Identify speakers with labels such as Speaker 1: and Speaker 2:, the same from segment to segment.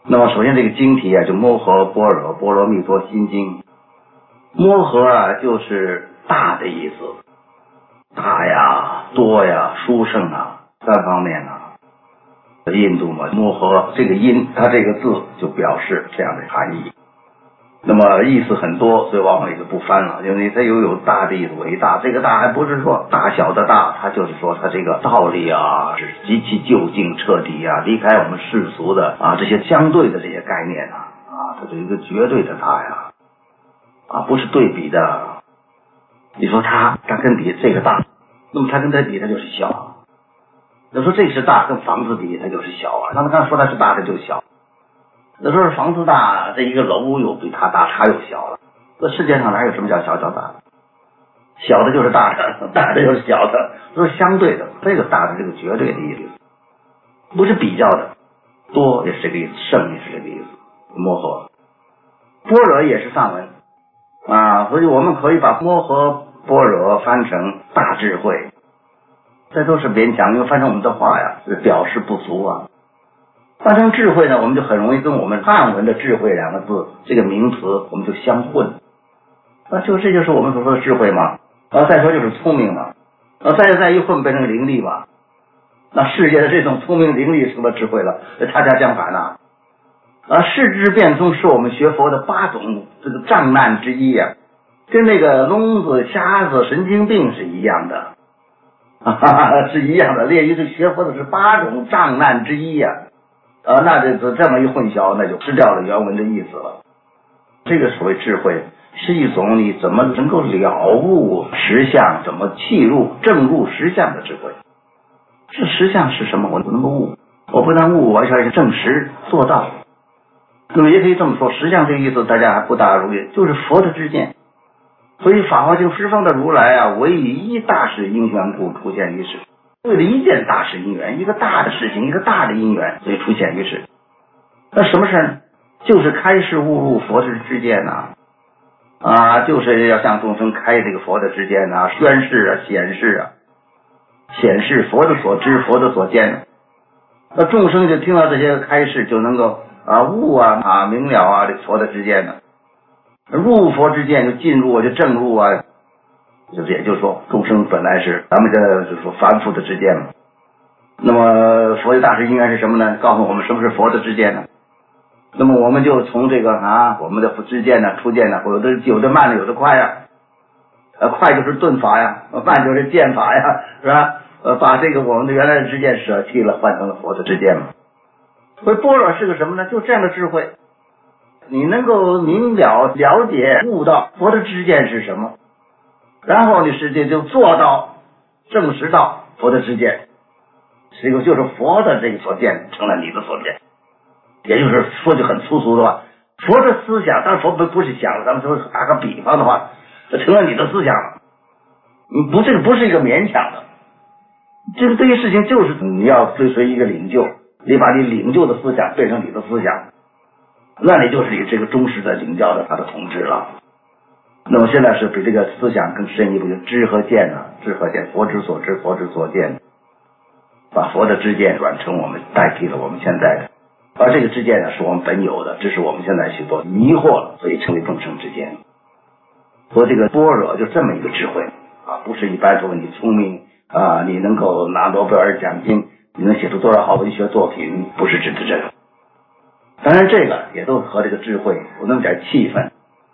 Speaker 1: 那么首先这个经题啊，就摩诃般若波罗蜜多心经。摩诃啊，就是大的意思，大呀、多呀、殊胜啊，三方面啊。印度嘛，摩诃这个音，它这个字就表示这样的含义。那么意思很多，所以往往也就不翻了，因为它有大的意思，伟大。这个大还不是说大小的大，它就是说它这个道理啊是极其究竟彻底啊，离开我们世俗的啊这些相对的这些概念啊，它是一个绝对的大呀，不是对比的。你说它跟比这个大，那么它跟它比它就是小。有时候这是大，跟房子比它就是小啊。刚才说它是大，它就小。有时候房子大，这一个楼又比它大，它又小了。这世界上哪有什么叫小叫大？小的就是大的，大的就是小的，都是相对的。这个大的这个绝对的意思，不是比较的。多也是这个意思，胜也是这个意思。摩诃般若也是梵文啊，所以我们可以把摩诃般若翻成大智慧。这都是勉强，因为翻成我们的话呀，表示不足啊。翻成智慧呢，我们就很容易跟我们汉文的智慧两个字这个名词我们就相混。这就是我们所说的智慧嘛。再说就是聪明嘛。再一混变成伶俐嘛。那世界的这种聪明伶俐成了智慧了，恰恰相反啊。视之变通是我们学佛的8种这个障难之一啊，跟那个聋子、瞎子、神经病是一样的。是一样的，列于这学佛的是8种障难之一呀。那这么一混淆，那就失掉了原文的意思了。这个所谓智慧，是一种你怎么能够了悟实相，怎么契入正入实相的智慧。这实相是什么？我能够悟，我不但悟，我而且是证实做到。那么也可以这么说，实相这个意思大家还不大容易，就是佛的知见。所以法华经十方的如来啊，唯以一大事因缘故出现于世，为了一件大事因缘，一个大的事情，一个大的因缘，所以出现于世。那什么事呢？就是开示悟入佛的知见呐，就是要向众生开这个佛的知见呐，宣示显示佛的所知，佛的所见。那众生就听到这些开示，就能够悟明了这佛的知见呢。入佛之见就进入就正入啊，也就是说众生本来是咱们这就是说凡夫的知见嘛。那么佛的大事因缘是什么呢？告诉我们什么是佛的知见呢？那么我们就从这个我们的知见呢、出见呢，有的慢的，有的快呀。快就是顿法呀，慢就是见法呀，是吧？把这个我们的原来的知见舍弃了，换成了佛的知见嘛。所以般若是个什么呢？就这样的智慧。你能够明了解悟到佛的知见是什么，然后你实际就做到证实到佛的知见，这个就是佛的这个所见成了你的所见。也就是说句很粗俗的话，佛的思想，当然佛不是想，咱们说打个比方的话，这成了你的思想了。这个不是一个勉强的，这个事情就是你要追随一个领袖，你把你领袖的思想变成你的思想，那你就是你这个忠实的领教的他的统治了。那么现在是比这个思想更深一步，就知和见知和见，佛之所知，佛之所见，把佛的知见转成我们，代替了我们现在的。而这个知见是我们本有的，只是我们现在许多迷惑了，所以成为众生之见。所以这个般若就这么一个智慧不是一般说你聪明你能够拿诺贝尔奖金，你能写出多少好文学作品，不是指的这个。当然这个也都和这个智慧有那么点气氛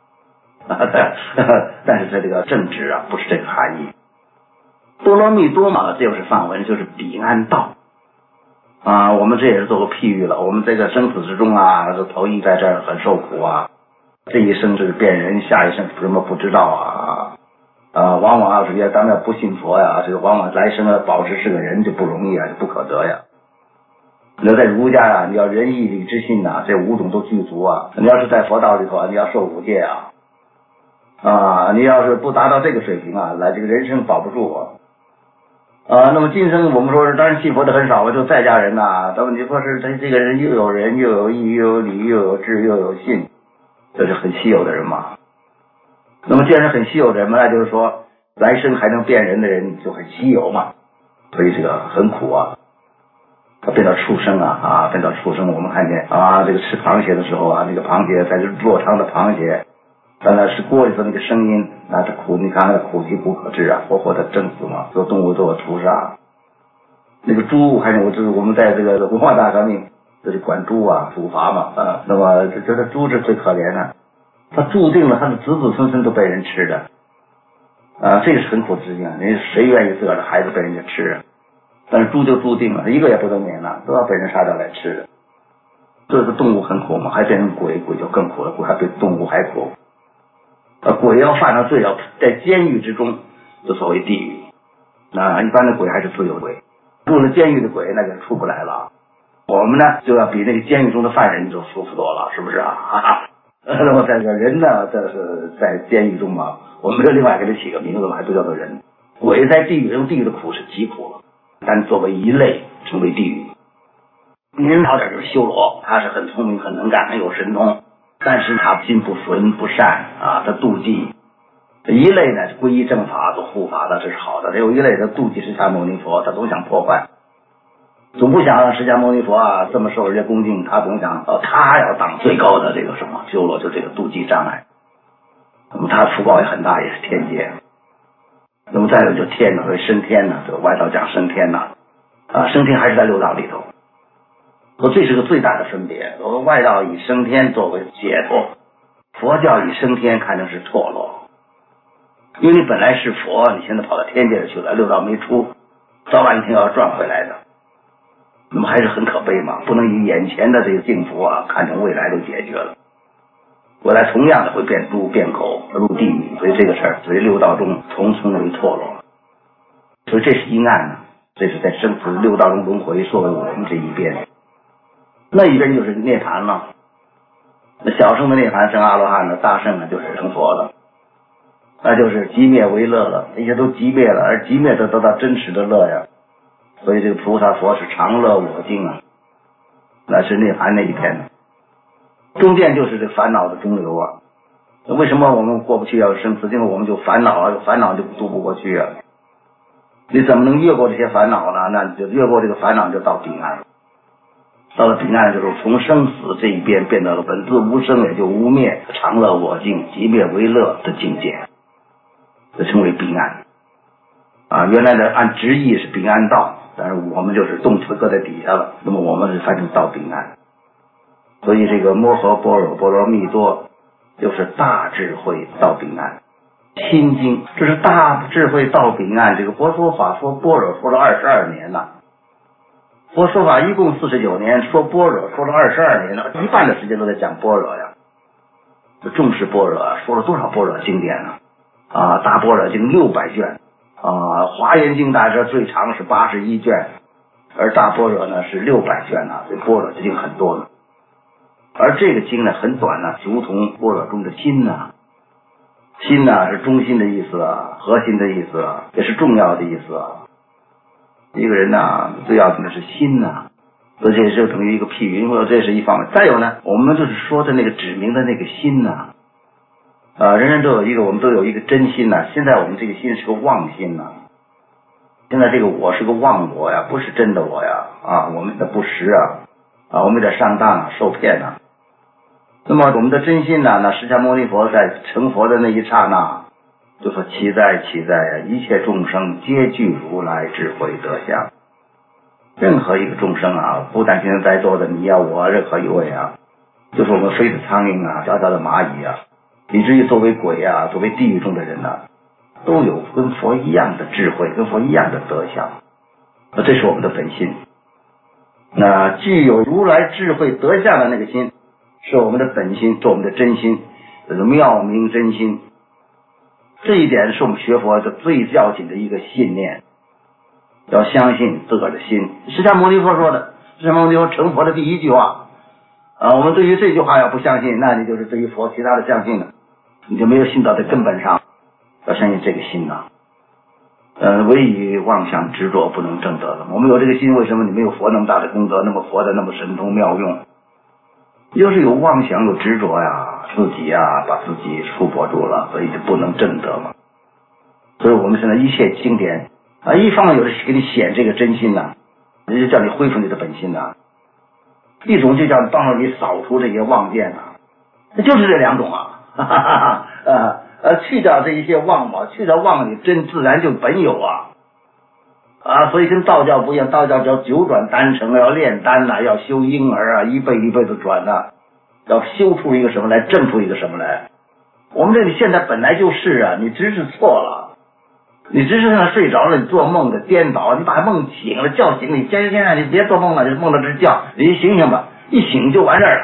Speaker 1: 但是它这个正直不是这个含义。波罗蜜多嘛，这就是梵文，就是彼岸道我们这也是做过譬喻了。我们这个生死之中头一在这儿很受苦这一生是变人，下一生什么不知道往往是咱们要不信佛这个往往来生保持是个人就不容易就不可得呀。你要在儒家你要仁义礼智信这5种都具足你要是在佛道里头你要受5戒你要是不达到这个水平来这个人生保不住那么今生我们说是当然信佛的很少就在家人咱们你说是他这个人又有仁又有义又有礼又有智又有信，这是很稀有的人嘛。那么既然是很稀有的人嘛，那就是说来生还能变人的人就很稀有嘛，所以这个很苦变到畜生变到畜生。我们看见这个吃螃蟹的时候那个螃蟹在这落汤的螃蟹，当然是锅里头那个声音它苦，你看它苦其不可知活活的蒸死嘛，做动物做屠杀。那个猪，看见我们在这个文化大革命，就是管猪处罚嘛那么这猪是最可怜的，它注定了它的子子孙孙都被人吃的这个是很苦的事情人谁愿意自个儿的孩子被人家吃但是猪就注定了，一个也不能免了，都要被人杀掉来吃的。这个动物很苦嘛，还变成鬼就更苦了，鬼还比动物还苦。鬼要犯了罪，要在监狱之中，就所谓地狱。一般的鬼还是自由鬼，入了监狱的鬼那就出不来了。我们呢就要比那个监狱中的犯人就舒服多了，是不是那么在这个人呢，这是在监狱中嘛，我们另外给他起个名字嘛，还都叫做人。鬼在地狱中，地狱的苦是极苦了，但作为一类成为地狱。您好点就是修罗，他是很聪明很能干很有神通，但是他心不纯不善他妒忌。一类呢是皈依正法做护法的，这是好的。有一类的妒忌释迦牟尼佛，他总想破坏，总不想让释迦牟尼佛这么受人家恭敬，他总想他要当最高的这个什么修罗，就这个妒忌障碍。那么他福报也很大，也是天界。那么再有就天呢，所以升天呢，这个外道讲升天呢升天还是在六道里头。这是个最大的分别。外道以升天作为解脱，佛教以升天看成是堕落。因为你本来是佛，你现在跑到天界去了，六道没出，早晚一天要转回来的。那么还是很可悲嘛，不能以眼前的这个幸福看成未来都解决了。未来同样的会变猪变狗入地狱，所以这个事儿，所以六道中从为堕落。所以这是阴暗这是在生死六道中轮回，作为我们这一边。那一边就是涅槃了。那小圣的涅槃成阿罗汉了，大圣呢就是成佛了，那就是寂灭为乐了，一切都寂灭了，而寂灭的得到真实的乐呀。所以这个菩萨佛是常乐我净那是涅槃那一天。中间就是这烦恼的中流为什么我们过不去要生死？因为我们就烦恼有烦恼就渡不过去你怎么能越过这些烦恼呢？那你就越过这个烦恼就到彼岸了。到了彼岸就是从生死这一边变到了本自无生也就无灭，常乐我净寂灭为乐的境界，这称为彼岸原来的按直译是彼岸道，但是我们就是动词搁在底下了，那么我们是翻成到彼岸。所以这个摩诃般若波罗蜜多就是大智慧到彼岸。心经这是大智慧到彼岸，这个佛说法说般若说了22年了。佛说法一共49年，说般若说了22年了，一半的时间都在讲般若呀。重视般若说了多少般若经典大般若经600卷华严经大师最长是81卷，而大般若呢是600卷所以般若经很多呢。而这个经呢很短如同般若中的心心是中心的意思核心的意思也是重要的意思一个人最要紧的是心所以这就等于一个譬喻，因为这是一方面。再有呢，我们就是说的那个指明的那个心人人都有一个，我们都有一个真心现在我们这个心是个妄心现在这个我是个妄我呀，不是真的我呀我们的不实我们的上当受骗那么我们的真心那释迦牟尼佛在成佛的那一刹那就说其在一切众生皆具如来智慧德相。任何一个众生不但现在在座的你我任何一位就是我们飞的苍蝇小小的蚂蚁以至于作为鬼作为地狱中的人都有跟佛一样的智慧，跟佛一样的德相。这是我们的本心。那具有如来智慧德相的那个心是我们的本心，是我们的真心，这个妙明真心。这一点是我们学佛的最要紧的一个信念，要相信自个儿的心。释迦牟尼佛说的，释迦牟尼佛成佛的第一句话我们对于这句话要不相信，那你就是对于佛其他的相信了，你就没有信到的根本上。要相信这个心唯以妄想执着不能证得了。我们有这个心，为什么你没有佛那么大的功德，那么佛的那么神通妙用？就是有妄想有执着自己把自己束缚住了，所以就不能证得嘛。所以我们现在一切经典一方面有的给你显这个真心也就叫你恢复你的本心呐。一种就叫帮助你扫除这些妄见呐，那就是这两种啊，去掉这一些妄嘛，去掉妄你真自然就本有啊，所以跟道教不一样，道教叫九转丹成，要炼丹呐，要修婴儿啊，一辈一辈的转呐，要修出一个什么来，证出一个什么来。我们这里现在本来就是啊，你只是错了，你只是让睡着了，你做梦的颠倒，你把梦醒了，叫醒你，现在你别做梦了，就梦到这觉，你醒醒吧，一醒就完事儿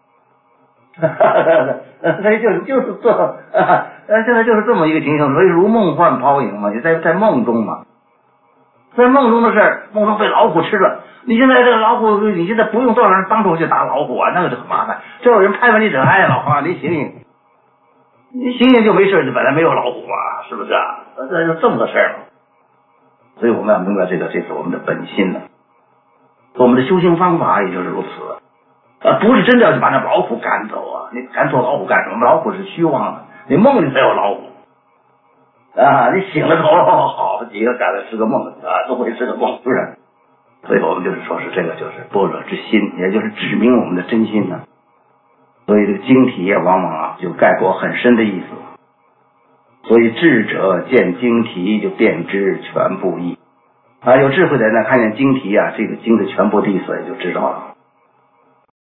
Speaker 1: 了。所以就是做现在就是这么一个情形，所以如梦幻泡影嘛，你在梦中嘛，在梦中的事儿，梦中被老虎吃了，你现在这个老虎，你现在不用多少人帮助去打老虎啊，那个就很麻烦，这有人拍拍你整，哎，老黄你醒醒，你醒醒就没事，你本来没有老虎啊，是不是啊？这就这么个事儿嘛。所以我们要明白这是我们的本心呢，我们的修行方法也就是如此。不是真的要去把那老虎赶走啊！你赶走老虎干什么？老虎是虚妄的，你梦里才有老虎啊！你醒了头，好几个赶来是个梦啊，都会是个梦，是不是？所以我们就是说是这个就是般若之心，也就是指明我们的真心呢。所以这个经体也往往就概括很深的意思。所以智者见经题就便知全部意有智慧的人呢，看见经题啊，这个经的全部的意思也就知道了。